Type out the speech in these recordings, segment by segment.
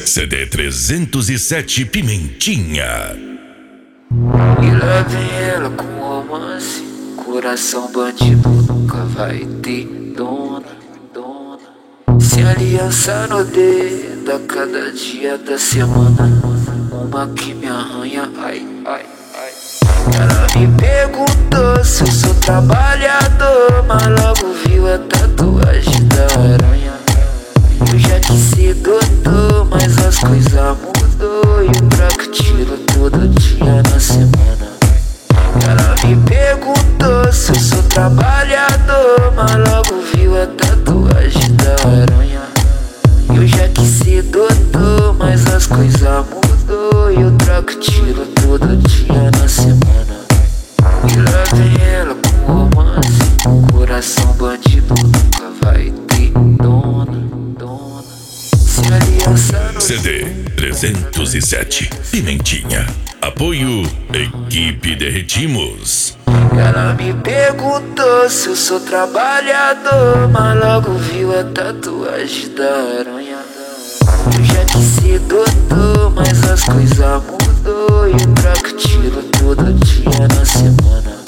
CD 307 Pimentinha. E lá vem ela com romance. Coração bandido nunca vai ter dona. Sem aliança no dedo, a cada dia da semana uma que me arranha, ai. Ela me perguntou se eu sou trabalhador, mas logo viu a tatuagem da aranha. Eu já quis ser doutor, mas as coisas mudou, e o troco tiro todo dia na semana. Ela me perguntou se eu sou trabalhador, mas logo viu a tatuagem da aranha. Eu já quis ser doutor, mas as coisas mudou, e eu troco tiro todo dia na semana. E lá vem ela com romance. Coração bandido nunca vai ter dona. Se aliança no CD 307 Pimentinha. Apoio Equipe Derretimos. Ela me perguntou se eu sou trabalhador, mas logo viu a tatuagem da aranha. Eu já quis ser doutor, mas as coisas mudou, e o troco tiro todo dia na semana.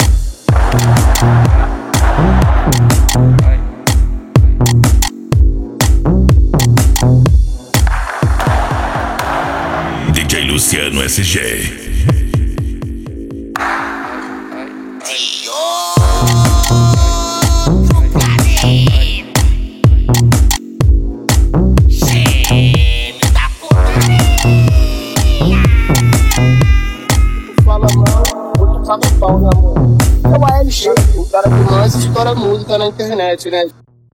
DJ Luciano SG. Fala mal, vou tocar no pau, né, amor? É o ALG, o cara que mais estoura música na internet, né?